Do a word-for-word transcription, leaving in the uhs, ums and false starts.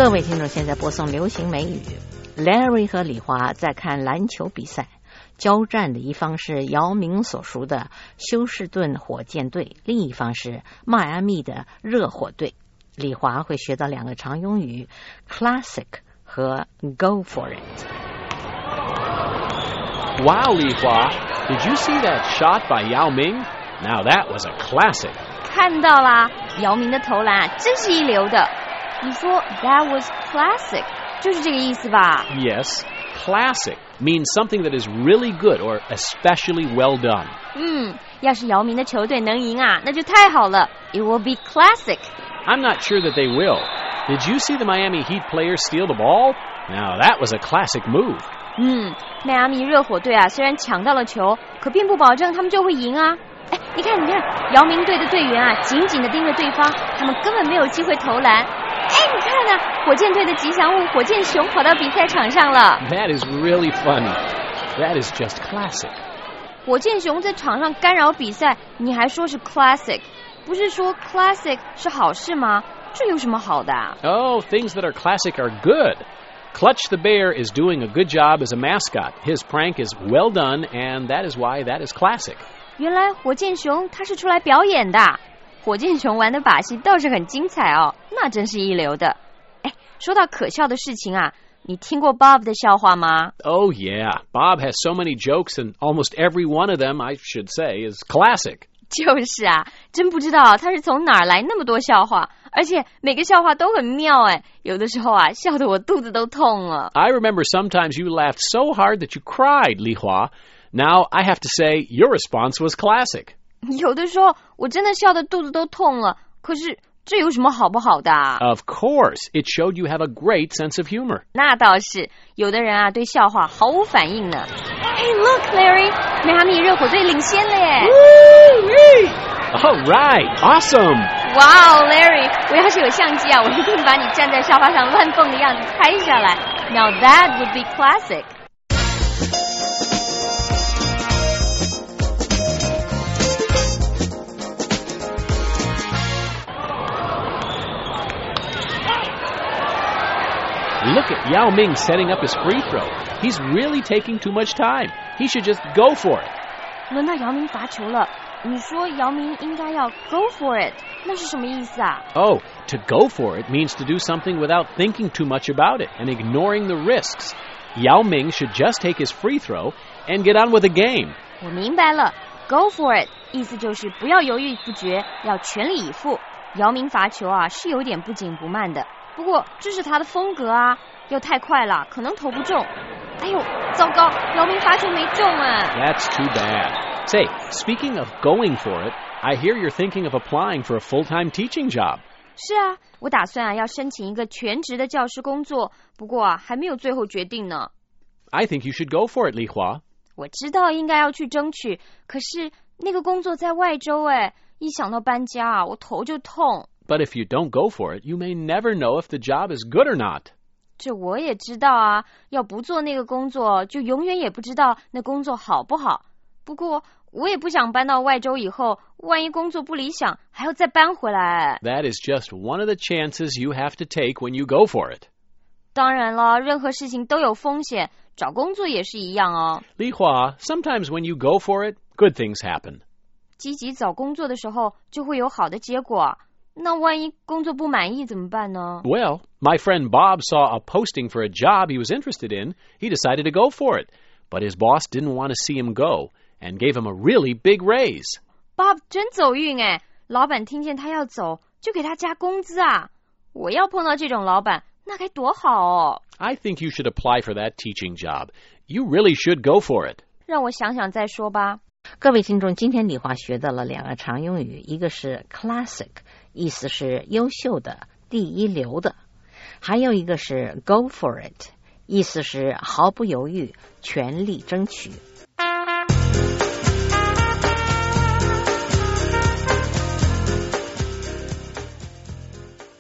各位听众，现在播送流行美语。Larry 和李华在看篮球比赛，交战的一方是姚明所属的休士顿火箭队，另一方是迈阿密的热火队。李华会学到两个常用语 classic 和 go for it。 Wow, Li Hua, did you see that shot by Yao Ming? Now that was a classic. 看到啦，姚明的投篮啊，真是一流的。你说 that was classic， 就是这个意思吧？ Yes, classic means something that is really good or especially well done. 嗯，要是姚明的球队能赢啊，那就太好了。It will be classic. I'm not sure that they will. Did you see the Miami Heat players steal the ball? Now that was a classic move. 嗯，迈阿密热火队啊，虽然抢到了球，可并不保证他们就会赢啊。哎，你看，你看，姚明队的队员啊，紧紧地盯着对方，他们根本没有机会投篮。哎，你看啊，火箭队的吉祥物火箭熊跑到比赛场上了。 That is really funny. That is just classic. 火箭熊在场上干扰比赛，你还说是 classic？ 不是说 classic 是好事吗？这有什么好的啊？ Oh, things that are classic are good. Clutch the Bear is doing a good job as a mascot. His prank is well done, and that is why that is classic. 原来火箭熊他是出来表演的，火箭熊玩的把戏倒是很精彩哦，那真是一流的。哎，说到可笑的事情啊，你听过 Bob 的笑话吗？ Oh, yeah. Bob has so many jokes, and almost every one of them, I should say, is classic. 就是啊，真不知道他是从哪儿来那么多笑话，而且每个笑话都很妙哎，有的时候啊，笑得我肚子都痛了。 I remember sometimes you laughed so hard that you cried, Li Hua. Now, I have to say, your response was classic. 有的时候我真的笑得肚子都痛了，可是这有什么好不好的啊？ Of course, it showed you have a great sense of humor. 那倒是，有的人啊对笑话毫无反应呢。Hey, look, Larry, 迈阿密热火队领先了耶！ All right, awesome. Wow, Larry, 我要是有相机啊，我一定把你站在沙发上乱蹦的样子拍下来。Now that would be classic. Look at Yao Ming setting up his free throw. He's really taking too much time. He should just go for it. 轮到姚明罚球了，你说姚明应该要 go for it， 那是什么意思啊？ Oh, to go for it means to do something without thinking too much about it and ignoring the risks. Yao Ming should just take his free throw and get on with the game. 我明白了 ，go for it 意思就是不要犹豫不决，要全力以赴。姚明罚球啊是有点不紧不慢的，不过这是他的风格啊，要太快了可能投不中。哎呦，糟糕，姚明罚球没中啊。 That's too bad. Say, speaking of going for it, I hear you're thinking of applying for a full-time teaching job. 是啊，我打算啊要申请一个全职的教师工作，不过啊还没有最后决定呢。 I think you should go for it, Li Hua. 我知道应该要去争取，可是那个工作在外州哎，一想到搬家啊，我头就痛。 But if you don't go for it, you may never know if the job is good or not. 这我也知道啊，要不做那个工作，就永远也不知道那工作好不好。不过我也不想搬到外州以后，万一工作不理想，还要再搬回来。 That is just one of the chances you have to take when you go for it. 当然了，任何事情都有风险，找工作也是一样哦。 Li Hua, sometimes when you go for it, good things happen. 积极找工作的时候，就会有好的结果。那万一工作不满意怎么办呢？ Well, my friend Bob saw a posting for a job he was interested in. He decided to go for it. But his boss didn't want to see him go and gave him a really big raise. Bob 真走运哎，老板听见他要走，就给他加工资啊！我要碰到这种老板，那该多好哦！ I think you should apply for that teaching job. You really should go for it. 让我想想再说吧。 各位听众，今天李华学到了两个常用语，一个是 classic， 意思是优秀的、第一流的，还有一个是 go for it， 意思是毫不犹豫、全力争取。